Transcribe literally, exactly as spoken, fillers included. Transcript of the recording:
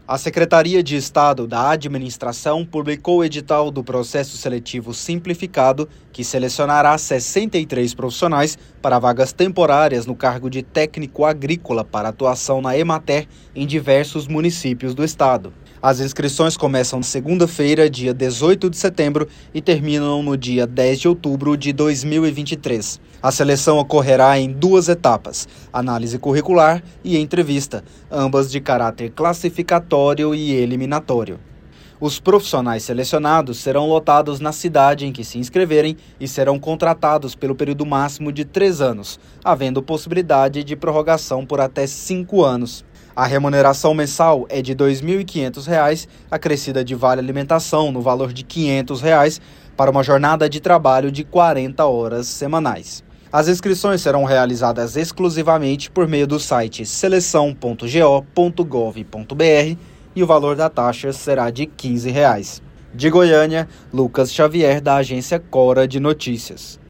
A Secretaria de Estado da Administração publicou o edital do processo seletivo simplificado, que selecionará sessenta e três profissionais para vagas temporárias no cargo de técnico agrícola para atuação na Emater em diversos municípios do estado. As inscrições começam segunda-feira, dia dezoito de setembro, e terminam no dia dez de outubro de dois mil e vinte e três. A seleção ocorrerá em duas etapas, análise curricular e entrevista, ambas de caráter classificatório e eliminatório. Os profissionais selecionados serão lotados na cidade em que se inscreverem e serão contratados pelo período máximo de três anos, havendo possibilidade de prorrogação por até cinco anos. A remuneração mensal é de dois mil e quinhentos reais, acrescida de vale alimentação no valor de quinhentos reais, para uma jornada de trabalho de quarenta horas semanais. As inscrições serão realizadas exclusivamente por meio do site seleção ponto go ponto gov ponto br e o valor da taxa será de quinze reais. De Goiânia, Lucas Xavier, da agência Cora de Notícias.